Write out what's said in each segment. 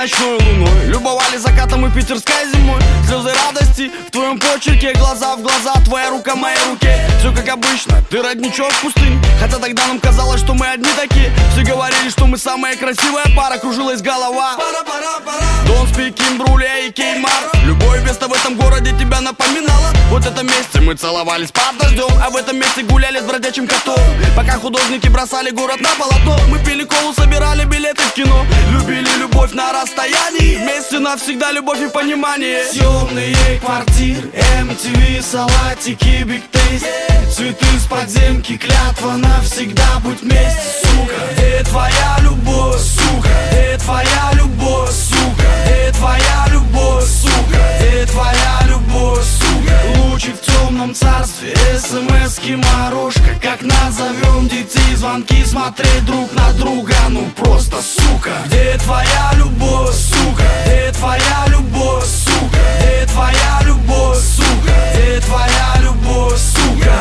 ночной луной, любовали закатом и питерской зимой. Слезы радости в твоем почерке, глаза в глаза, твоя рука в моей руке. Все как обычно, ты родничок в пустыне, хотя тогда нам казалось, что мы одни такие. Все говорили, что мы самая красивая пара, кружилась голова. Don't speak in Бруле и Кеймар. Любое место в этом городе тебя напоминало. Вот в этом месте мы целовались под дождем, а в этом месте гуляли с бродячим котом. Пока художники бросали город на полотно, мы пили колу, собирали билеты в кино. Любили любовь на расстоянии, вместе навсегда любовь и понимание. Съемные квартиры, MTV, салатики, Big Taste, цветы с подземки, клятва навсегда будь вместе, сука. Где твоя любовь, сука? Где твоя любовь, сука? Где твоя любовь, сука? Где твоя любовь, сука? Лучи в темном царстве, смс-ки, морожка. Как назовем детей, звонки, смотреть друг на друга, ну просто сука. Где твоя любовь, сука? Где твоя любовь, сука? Где твоя любовь, сука? Где твоя любовь, сука?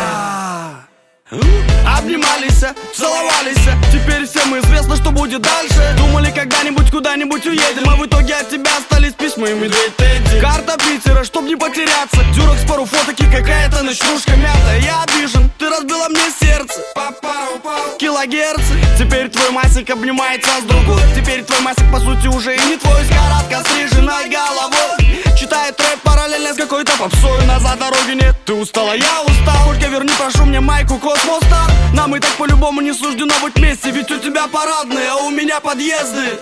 Обнимались, целовались, теперь всем известно, что будет дальше. Думали, когда-нибудь куда-нибудь уедем, а в итоге от тебя остались письма и медведь Тедди. Карта Питера, чтоб не потеряться, дюрекс, пару фоток и какая-то ночнушка мятая. Я обижен, ты разбила мне сердце, килогерцы. Теперь твой масик обнимается с другой. Теперь твой масик по сути уже и не твой, с коротко стриженной головой. Читает рэп параллельно с какой-то попсой. Назад дороги нет, ты устала, я устал. Только верни, прошу мне майку Космос Стар. Нам и так по-любому не суждено быть вместе, ведь у тебя парадные, а у меня подъезды.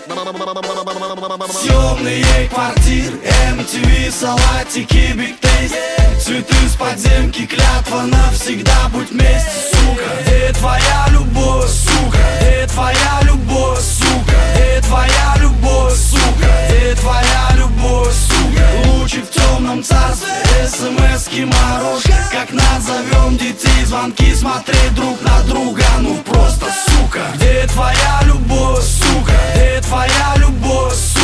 Съемные квартиры, MTV, салатики, Big Taste, цветы с подземки, клятва навсегда будь вместе, сука. Где твоя любовь, сука? Где твоя любовь, сука? Где твоя любовь, сука? Где твоя любовь, сука? Лучи в темном царстве, смс-ки, морожка. Как назовем детей, звонки, смотреть друг на друга, ну просто сука. Где твоя любовь, сука? Где твоя любовь, сука?